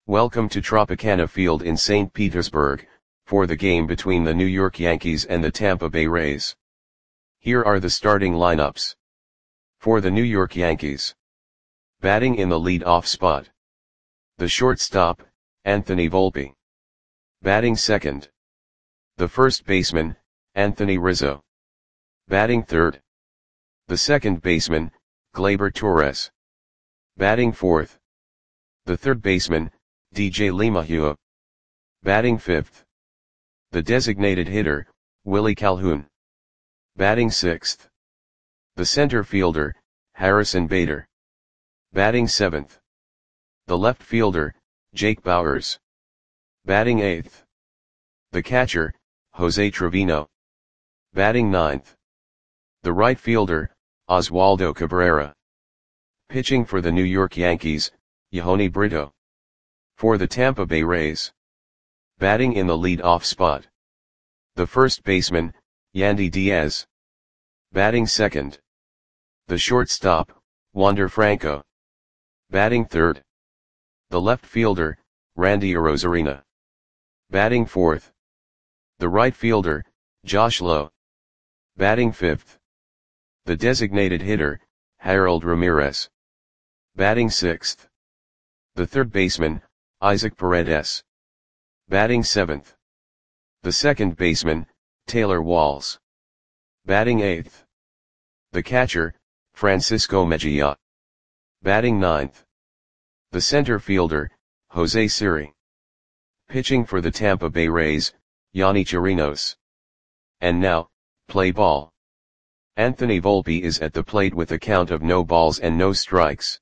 Welcome to Tropicana Field in St. Petersburg, for the game between the New York Yankees and the Tampa Bay Rays. Here are the starting lineups. For the New York Yankees. Batting in the lead-off spot. The shortstop, Anthony Volpe. Batting second. The first baseman, Anthony Rizzo. Batting third. The second baseman, Gleyber Torres. Batting fourth. The third baseman, DJ LeMahieu. Batting fifth. The designated hitter, Willie Calhoun. Batting sixth. The center fielder, Harrison Bader. Batting seventh. The left fielder, Jake Bauers. Batting eighth. The catcher, Jose Trevino. Batting ninth. The right fielder, Oswaldo Cabrera. Pitching for the New York Yankees, Yahoni Brito. For the Tampa Bay Rays. Batting in the lead-off spot. The first baseman, Yandy Diaz. Batting second. The shortstop, Wander Franco. Batting third. The left fielder, Randy Arozarena. Batting fourth. The right fielder, Josh Lowe. Batting fifth. The designated hitter, Harold Ramirez. Batting sixth. The third baseman, Isaac Paredes. Batting seventh. The second baseman, Taylor Walls. Batting eighth. The catcher, Francisco Mejia. Batting ninth. The center fielder, Jose Siri. Pitching for the Tampa Bay Rays, Yonny Chirinos. And now, play ball. Anthony Volpe is at the plate with a count of no balls and no strikes.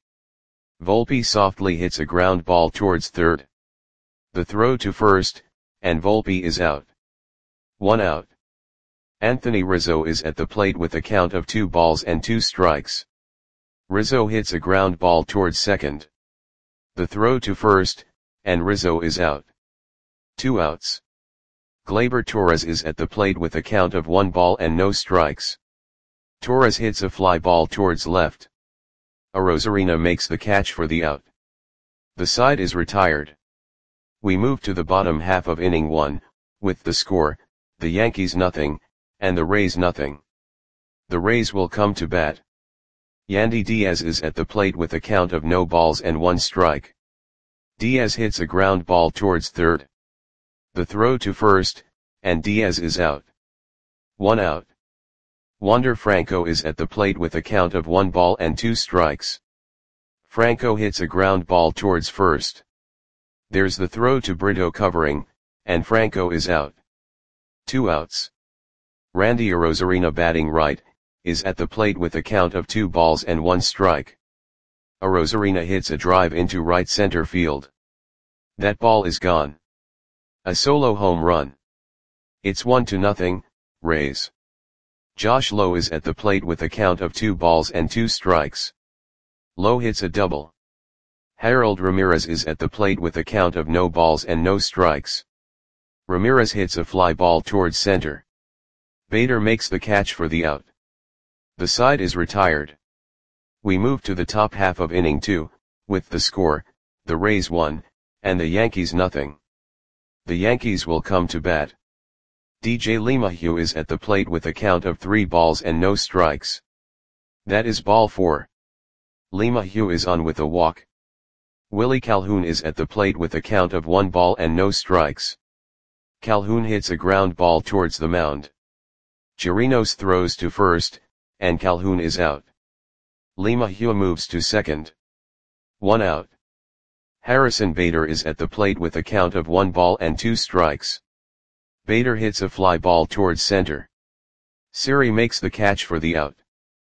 Volpe softly hits a ground ball towards third. The throw to first, and Volpe is out. 1 out. Anthony Rizzo is at the plate with a count of 2 balls and 2 strikes. Rizzo hits a ground ball towards second. The throw to first, and Rizzo is out. 2 outs. Gleyber Torres is at the plate with a count of 1 ball and no strikes. Torres hits a fly ball towards left. Arozarena makes the catch for the out. The side is retired. We move to the bottom half of inning 1, with the score, the Yankees nothing, and the Rays nothing. The Rays will come to bat. Yandy Diaz is at the plate with a count of no balls and 1 strike. Diaz hits a ground ball towards third. The throw to first, and Diaz is out. 1 out. Wander Franco is at the plate with a count of 1 ball and 2 strikes. Franco hits a ground ball towards first. There's the throw to Brito covering, and Franco is out. 2 outs. Randy Arozarena batting right, is at the plate with a count of 2 balls and 1 strike. Arozarena hits a drive into right center field. That ball is gone. A solo home run. It's 1-0, Rays. Josh Lowe is at the plate with a count of 2 balls and 2 strikes. Lowe hits a double. Harold Ramirez is at the plate with a count of no balls and no strikes. Ramirez hits a fly ball towards center. Bader makes the catch for the out. The side is retired. We move to the top half of inning 2, with the score, the Rays 1, and the Yankees nothing. The Yankees will come to bat. DJ LeMahieu is at the plate with a count of 3 balls and no strikes. That is ball 4. LeMahieu is on with a walk. Willie Calhoun is at the plate with a count of 1 ball and no strikes. Calhoun hits a ground ball towards the mound. Chirinos throws to first, and Calhoun is out. LeMahieu moves to second. 1 out. Harrison Bader is at the plate with a count of 1 ball and 2 strikes. Bader hits a fly ball towards center. Siri makes the catch for the out.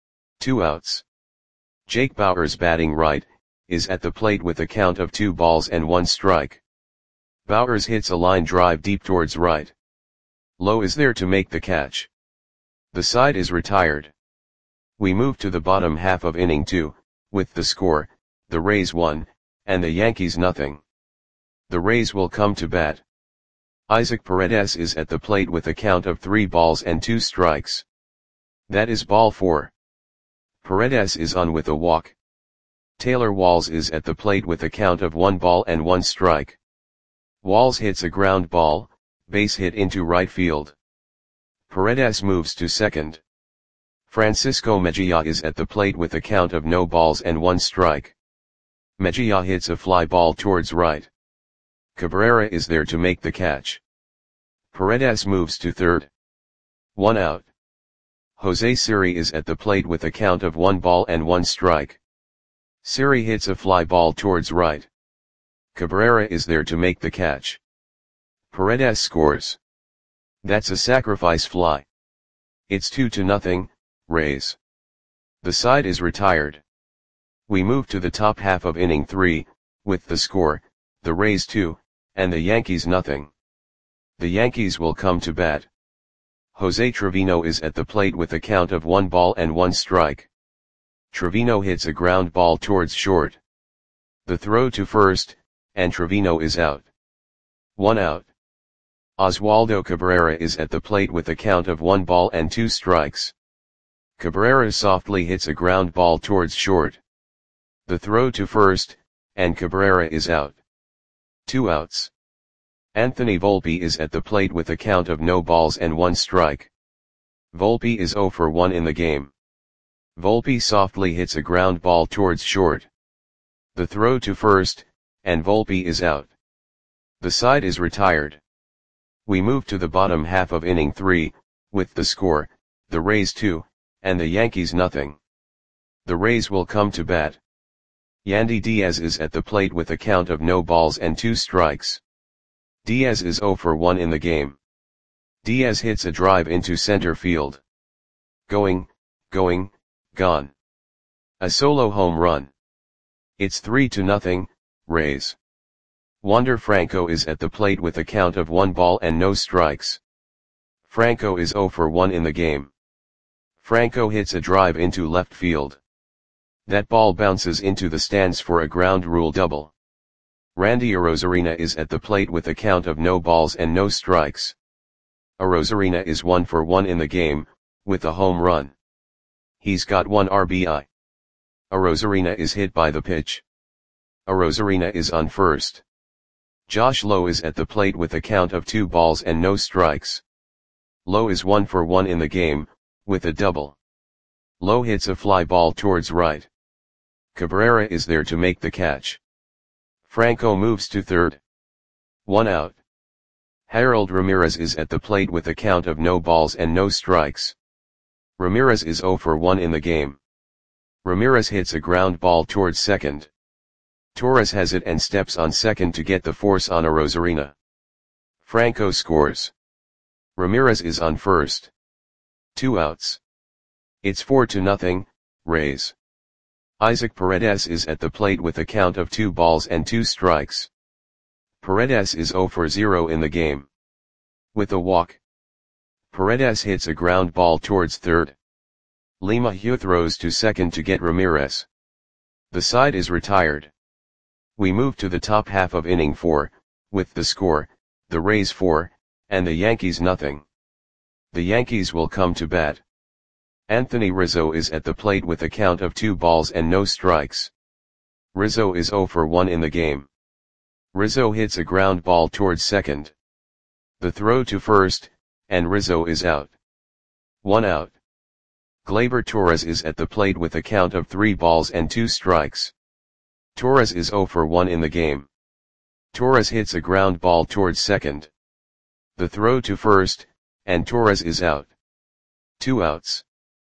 2 outs. Jake Bauers batting right, is at the plate with a count of 2 balls and 1 strike. Bauers hits a line drive deep towards right. Lowe is there to make the catch. The side is retired. We move to the bottom half of inning 2, with the score, the Rays 1, and the Yankees nothing. The Rays will come to bat. Isaac Paredes is at the plate with a count of 3 balls and 2 strikes. That is ball 4. Paredes is on with a walk. Taylor Walls is at the plate with a count of 1 ball and 1 strike. Walls hits a ground ball, base hit into right field. Paredes moves to second. Francisco Mejia is at the plate with a count of no balls and 1 strike. Mejia hits a fly ball towards right. Cabrera is there to make the catch. Paredes moves to third. 1 out. Jose Siri is at the plate with a count of 1 ball and 1 strike. Siri hits a fly ball towards right. Cabrera is there to make the catch. Paredes scores. That's a sacrifice fly. It's 2-0, Rays. The side is retired. We move to the top half of inning 3, with the score, the Rays 2, and the Yankees nothing. The Yankees will come to bat. Jose Trevino is at the plate with a count of 1 ball and 1 strike. Trevino hits a ground ball towards short. The throw to first, and Trevino is out. 1 out. Oswaldo Cabrera is at the plate with a count of 1 ball and 2 strikes. Cabrera softly hits a ground ball towards short. The throw to first, and Cabrera is out. 2 outs. Anthony Volpe is at the plate with a count of no balls and 1 strike. Volpe is 0 for 1 in the game. Volpe softly hits a ground ball towards short. The throw to first, and Volpe is out. The side is retired. We move to the bottom half of inning 3, with the score, the Rays 2, and the Yankees nothing. The Rays will come to bat. Yandy Diaz is at the plate with a count of no balls and 2 strikes. Diaz is 0 for 1 in the game. Diaz hits a drive into center field. Going, gone. A solo home run. It's 3-0, Rays. Wander Franco is at the plate with a count of 1 ball and no strikes. Franco is 0 for 1 in the game. Franco hits a drive into left field. That ball bounces into the stands for a ground rule double. Randy Arozarena is at the plate with a count of no balls and no strikes. Arozarena is 1 for 1 in the game, with a home run. He's got 1 RBI. Arozarena is hit by the pitch. Arozarena is on first. Josh Lowe is at the plate with a count of 2 balls and no strikes. Lowe is 1 for 1 in the game, with a double. Lowe hits a fly ball towards right. Cabrera is there to make the catch. Franco moves to third. 1 out. Harold Ramirez is at the plate with a count of no balls and no strikes. Ramirez is 0 for 1 in the game. Ramirez hits a ground ball towards second. Torres has it and steps on second to get the force on Arozarena. Franco scores. Ramirez is on first. 2 outs. It's 4-0, Rays. Isaac Paredes is at the plate with a count of 2 balls and 2 strikes. Paredes is 0 for 0 in the game. With a walk. Paredes hits a ground ball towards third. LeMahieu throws to second to get Ramirez. The side is retired. We move to the top half of inning 4, with the score, the Rays 4, and the Yankees nothing. The Yankees will come to bat. Anthony Rizzo is at the plate with a count of 2 balls and no strikes. Rizzo is 0 for 1 in the game. Rizzo hits a ground ball towards second. The throw to first, and Rizzo is out. 1 out. Gleyber Torres is at the plate with a count of 3 balls and 2 strikes. Torres is 0 for 1 in the game. Torres hits a ground ball towards second. The throw to first, and Torres is out. 2 outs.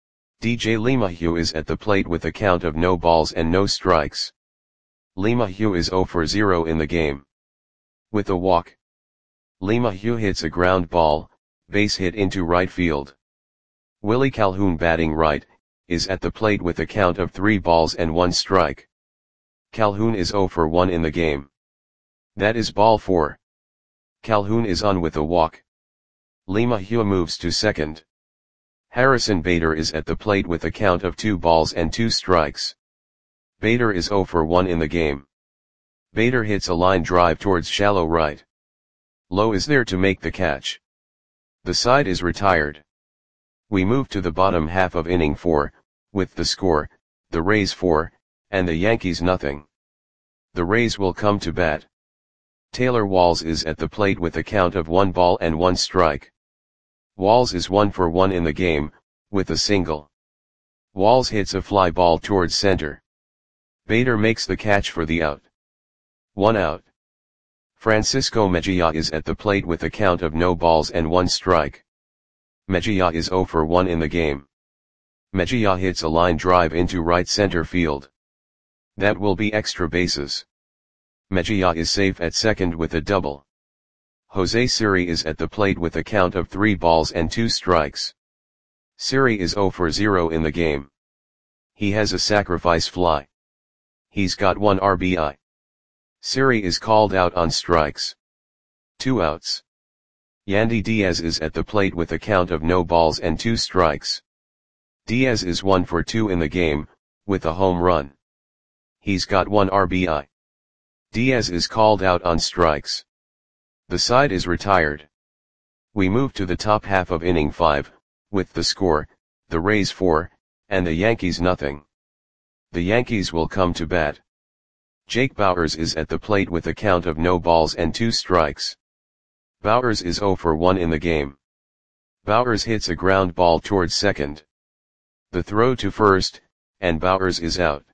DJ LeMahieu is at the plate with a count of no balls and no strikes. LeMahieu is 0 for 0 in the game. With a walk. LeMahieu hits a ground ball, base hit into right field. Willie Calhoun batting right, is at the plate with a count of 3 balls and 1 strike. Calhoun is 0 for 1 in the game. That is ball 4. Calhoun is on with a walk. LeMahieu moves to second. Harrison Bader is at the plate with a count of 2 balls and 2 strikes. Bader is 0 for 1 in the game. Bader hits a line drive towards shallow right. Lowe is there to make the catch. The side is retired. We move to the bottom half of inning 4, with the score, the Rays 4, and the Yankees nothing. The Rays will come to bat. Taylor Walls is at the plate with a count of 1 ball and 1 strike. Walls is 1 for 1 in the game, with a single. Walls hits a fly ball towards center. Bader makes the catch for the out. 1 out. Francisco Mejia is at the plate with a count of no balls and 1 strike. Mejia is 0 for 1 in the game. Mejia hits a line drive into right center field. That will be extra bases. Mejia is safe at second with a double. Jose Siri is at the plate with a count of 3 balls and 2 strikes. Siri is 0 for 0 in the game. He has a sacrifice fly. He's got 1 RBI. Siri is called out on strikes. 2 outs. Yandy Diaz is at the plate with a count of no balls and 2 strikes. Diaz is 1 for 2 in the game, with a home run. He's got 1 RBI. Diaz is called out on strikes. The side is retired. We move to the top half of inning 5, with the score, the Rays 4, and the Yankees nothing. The Yankees will come to bat. Jake Bauers is at the plate with a count of no balls and 2 strikes. Bauers is 0 for 1 in the game. Bauers hits a ground ball towards second. The throw to first, and Bauers is out.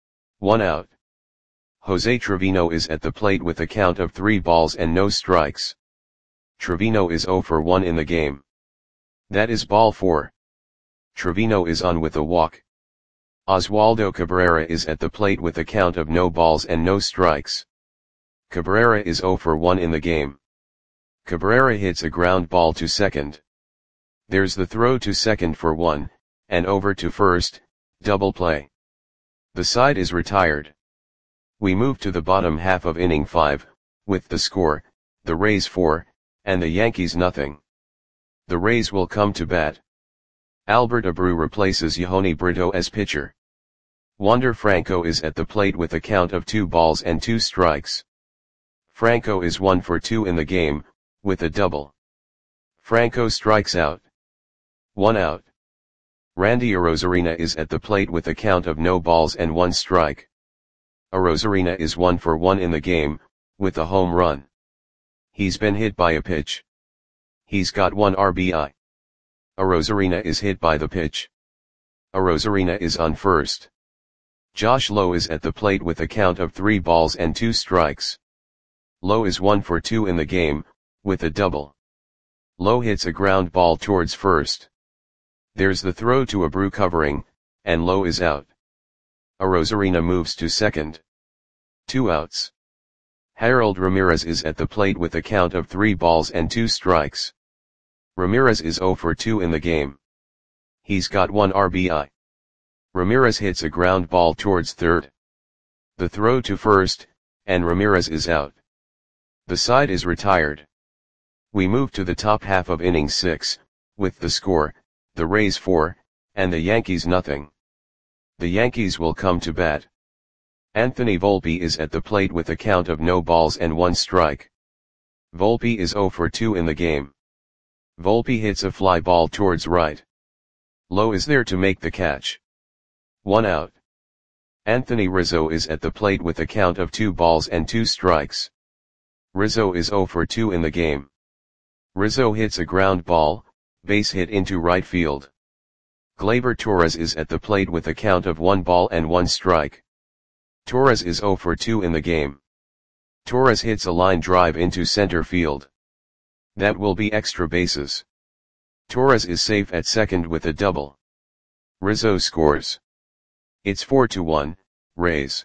1 out. Jose Trevino is at the plate with a count of 3 balls and no strikes. Trevino is 0 for 1 in the game. That is ball 4. Trevino is on with a walk. Oswaldo Cabrera is at the plate with a count of no balls and no strikes. Cabrera is 0 for 1 in the game. Cabrera hits a ground ball to second. There's the throw to second for 1, and over to first, double play. The side is retired. We move to the bottom half of inning 5, with the score, the Rays 4, and the Yankees nothing. The Rays will come to bat. Albert Abreu replaces Yehoni Brito as pitcher. Wander Franco is at the plate with a count of 2 balls and 2 strikes. Franco is 1 for 2 in the game, with a double. Franco strikes out. 1 out. Randy Arozarena is at the plate with a count of no balls and 1 strike. Arozarena is 1 for 1 in the game, with a home run. He's been hit by a pitch. He's got 1 RBI. Arozarena is hit by the pitch. Arozarena is on first. Josh Lowe is at the plate with a count of 3 balls and 2 strikes. Lowe is 1 for 2 in the game, with a double. Lowe hits a ground ball towards first. There's the throw to Abreu covering, and Lowe is out. Arozarena moves to second. 2 outs. Harold Ramirez is at the plate with a count of 3 balls and 2 strikes. Ramirez is 0 for 2 in the game. He's got 1 RBI. Ramirez hits a ground ball towards third. The throw to first, and Ramirez is out. The side is retired. We move to the top half of inning 6, with the score, the Rays 4, and the Yankees nothing. The Yankees will come to bat. Anthony Volpe is at the plate with a count of no balls and 1 strike. Volpe is 0 for 2 in the game. Volpe hits a fly ball towards right. Lowe is there to make the catch. 1 out. Anthony Rizzo is at the plate with a count of 2 balls and 2 strikes. Rizzo is 0 for 2 in the game. Rizzo hits a ground ball, base hit into right field. Gleyber Torres is at the plate with a count of 1 ball and 1 strike. Torres is 0 for 2 in the game. Torres hits a line drive into center field. That will be extra bases. Torres is safe at second with a double. Rizzo scores. It's 4-1, Rays.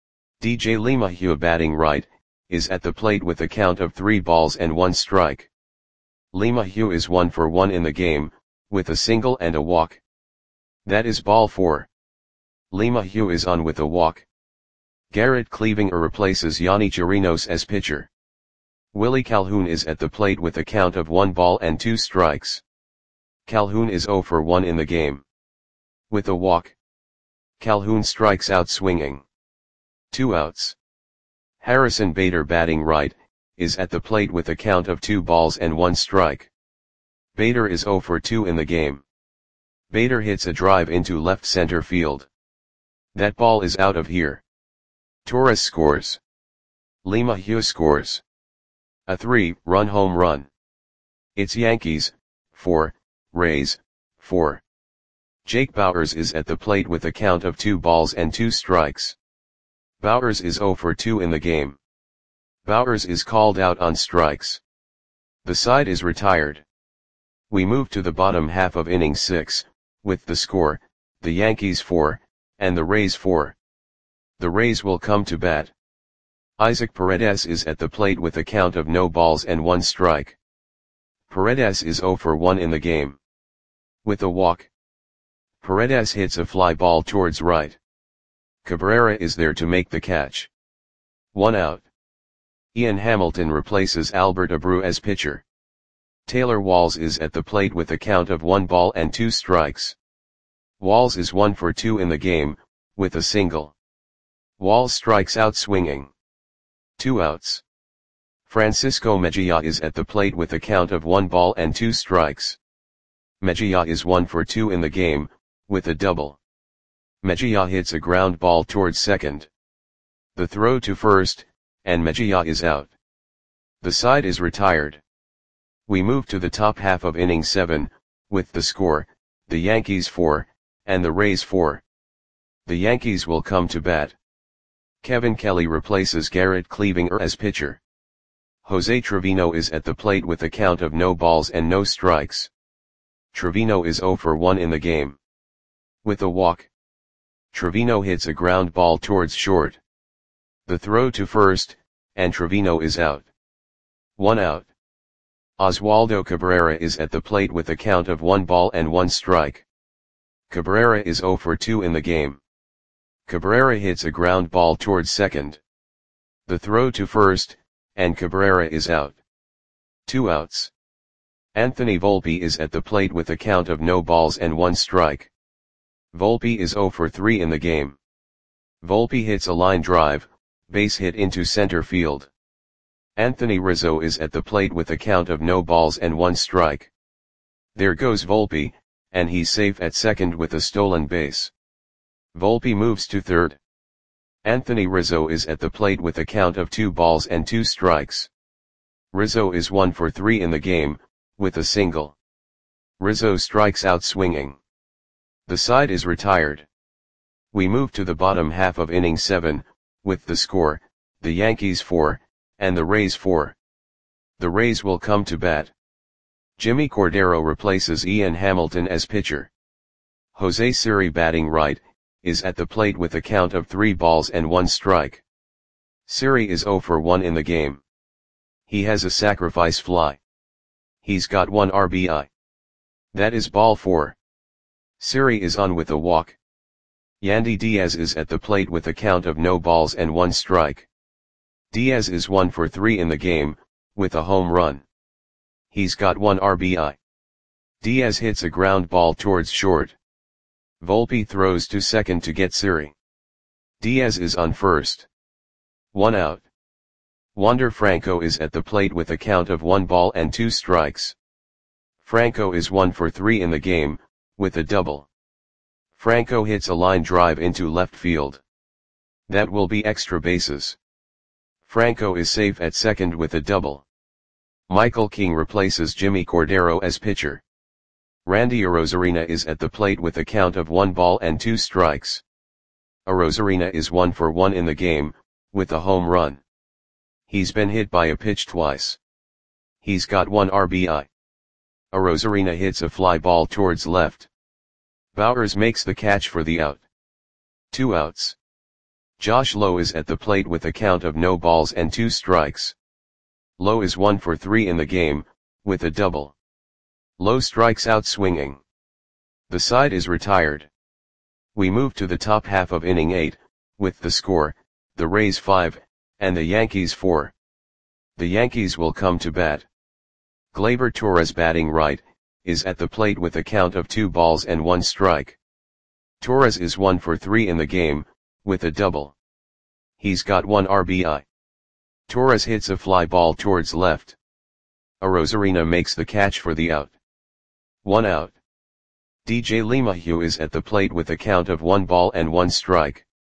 DJ LeMahieu batting right, is at the plate with a count of 3 balls and 1 strike. LeMahieu is 1 for 1 in the game, with a single and a walk. That is ball 4. LeMahieu is on with a walk. Garrett Cleavinger replaces Yonny Chirinos as pitcher. Willie Calhoun is at the plate with a count of 1 ball and 2 strikes. Calhoun is 0 for 1 in the game. With a walk. Calhoun strikes out swinging. 2 outs. Harrison Bader batting right, is at the plate with a count of 2 balls and 1 strike. Bader is 0 for 2 in the game. Bader hits a drive into left center field. That ball is out of here. Torres scores. LeMahieu scores. A 3-run home run. It's Yankees, 4, Rays, 4. Jake Bauers is at the plate with a count of 2 balls and 2 strikes. Bauers is 0 for 2 in the game. Bauers is called out on strikes. The side is retired. We move to the bottom half of inning 6, with the score, the Yankees 4, and the Rays 4. The Rays will come to bat. Isaac Paredes is at the plate with a count of no balls and 1 strike. Paredes is 0 for 1 in the game. With a walk. Paredes hits a fly ball towards right. Cabrera is there to make the catch. 1 out. Ian Hamilton replaces Albert Abreu as pitcher. Taylor Walls is at the plate with a count of 1 ball and 2 strikes. Walls is 1 for 2 in the game, with a single. Walls strikes out swinging. 2 outs. Francisco Mejia is at the plate with a count of 1 ball and 2 strikes. Mejia is 1 for 2 in the game, with a double. Mejia hits a ground ball towards second. The throw to first, and Mejia is out. The side is retired. We move to the top half of inning 7, with the score, the Yankees 4, and the Rays 4. The Yankees will come to bat. Kevin Kelly replaces Garrett Cleavinger as pitcher. Jose Trevino is at the plate with a count of no balls and no strikes. Trevino is 0 for 1 in the game. With a walk. Trevino hits a ground ball towards short. The throw to first, and Trevino is out. 1 out. Oswaldo Cabrera is at the plate with a count of 1 ball and 1 strike. Cabrera is 0 for 2 in the game. Cabrera hits a ground ball towards second. The throw to first, and Cabrera is out. 2 outs. Anthony Volpe is at the plate with a count of no balls and 1 strike. Volpe is 0 for 3 in the game. Volpe hits a line drive, base hit into center field. Anthony Rizzo is at the plate with a count of no balls and 1 strike. There goes Volpe, and he's safe at second with a stolen base. Volpe moves to third. Anthony Rizzo is at the plate with a count of 2 balls and 2 strikes. Rizzo is 1 for 3 in the game, with a single. Rizzo strikes out swinging. The side is retired. We move to the bottom half of inning 7, with the score, the Yankees 4, and the Rays 4. The Rays will come to bat. Jimmy Cordero replaces Ian Hamilton as pitcher. Jose Siri, batting right, is at the plate with a count of 3 balls and 1 strike. Siri is 0 for 1 in the game. He has a sacrifice fly. He's got 1 RBI. That is ball 4. Siri is on with a walk. Yandy Diaz is at the plate with a count of no balls and 1 strike. Diaz is 1 for 3 in the game, with a home run. He's got 1 RBI. Diaz hits a ground ball towards short. Volpe throws to second to get Siri. Diaz is on first. 1 out. Wander Franco is at the plate with a count of 1 ball and 2 strikes. Franco is 1 for 3 in the game, with a double. Franco hits a line drive into left field. That will be extra bases. Franco is safe at second with a double. Michael King replaces Jimmy Cordero as pitcher. Randy Arozarena is at the plate with a count of 1 ball and 2 strikes. Arozarena is 1 for 1 in the game, with a home run. He's been hit by a pitch twice. He's got 1 RBI. Arozarena hits a fly ball towards left. Bauers makes the catch for the out. 2 outs. Josh Lowe is at the plate with a count of no balls and 2 strikes. Lowe is 1 for 3 in the game, with a double. Lowe strikes out swinging. The side is retired. We move to the top half of inning 8, with the score, the Rays 5, and the Yankees 4. The Yankees will come to bat. Gleyber Torres, batting right, is at the plate with a count of 2 balls and 1 strike. Torres is 1 for 3 in the game, with a double. He's got 1 RBI. Torres hits a fly ball towards left. Arozarena makes the catch for the out. 1 out. DJ LeMahieu is at the plate with a count of 1 ball and 1 strike.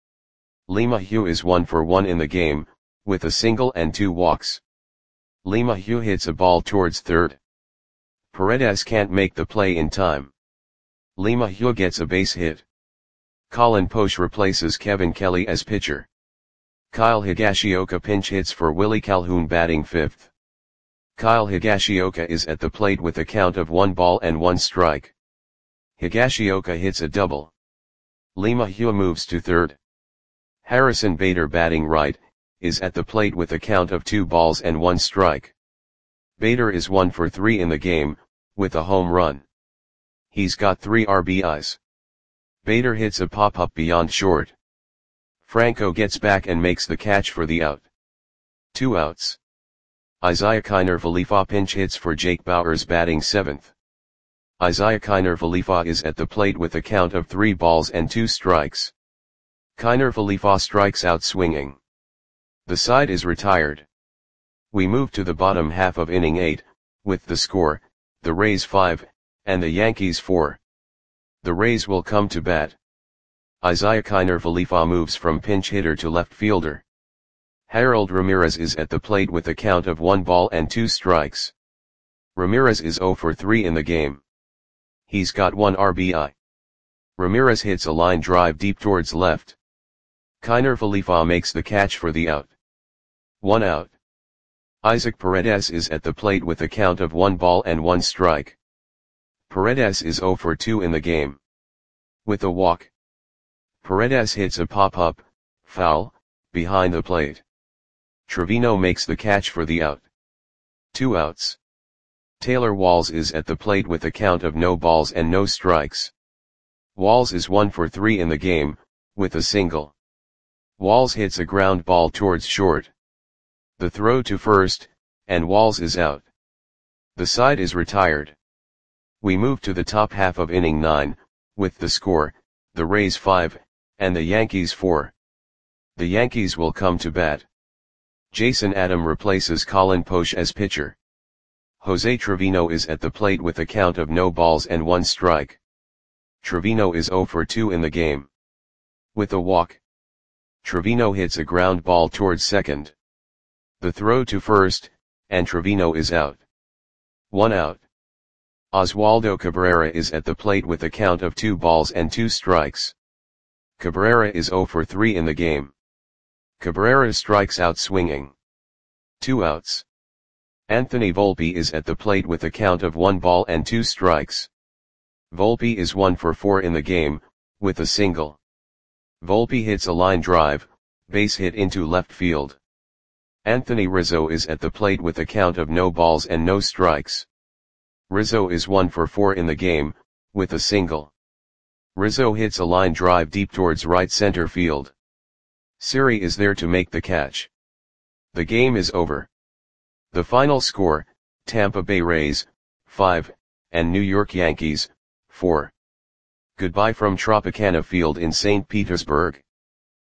LeMahieu is 1 for 1 in the game, with a single and 2 walks. LeMahieu hits a ball towards third. Paredes can't make the play in time. LeMahieu gets a base hit. Colin Poche replaces Kevin Kelly as pitcher. Kyle Higashioka pinch hits for Willie Calhoun batting fifth. Kyle Higashioka is at the plate with a count of 1 ball and 1 strike. Higashioka hits a double. LeMahieu moves to third. Harrison Bader batting right, is at the plate with a count of 2 balls and 1 strike. Bader is 1 for 3 in the game, with a home run. He's got 3 RBIs. Bader hits a pop-up beyond short. Franco gets back and makes the catch for the out. 2 outs. Isaiah Kiner-Falefa pinch hits for Jake Bauers batting seventh. Isaiah Kiner-Falefa is at the plate with a count of 3 balls and 2 strikes. Kiner-Falefa strikes out swinging. The side is retired. We move to the bottom half of inning 8, with the score, the Rays 5, and the Yankees 4. The Rays will come to bat. Isaiah Kiner-Falefa moves from pinch hitter to left fielder. Harold Ramirez is at the plate with a count of 1 ball and 2 strikes. Ramirez is 0 for 3 in the game. He's got 1 RBI. Ramirez hits a line drive deep towards left. Kiner-Falefa makes the catch for the out. 1 out. Isaac Paredes is at the plate with a count of 1 ball and 1 strike. Paredes is 0 for 2 in the game. With a walk. Paredes hits a pop-up, foul, behind the plate. Trevino makes the catch for the out. 2 outs. Taylor Walls is at the plate with a count of no balls and no strikes. Walls is 1 for 3 in the game, with a single. Walls hits a ground ball towards short. The throw to first, and Walls is out. The side is retired. We move to the top half of inning 9, with the score, the Rays 5, and the Yankees 4. The Yankees will come to bat. Jason Adam replaces Colin Poche as pitcher. Jose Trevino is at the plate with a count of no balls and 1 strike. Trevino is 0 for 2 in the game. With a walk. Trevino hits a ground ball towards second. The throw to first, and Trevino is out. 1 out. Oswaldo Cabrera is at the plate with a count of 2 balls and 2 strikes. Cabrera is 0 for 3 in the game. Cabrera strikes out swinging. 2 outs. Anthony Volpe is at the plate with a count of 1 ball and 2 strikes. Volpe is 1 for 4 in the game, with a single. Volpe hits a line drive, base hit into left field. Anthony Rizzo is at the plate with a count of no balls and no strikes. Rizzo is 1 for 4 in the game, with a single. Rizzo hits a line drive deep towards right center field. Siri is there to make the catch. The game is over. The final score, Tampa Bay Rays, 5, and New York Yankees, 4. Goodbye from Tropicana Field in St. Petersburg.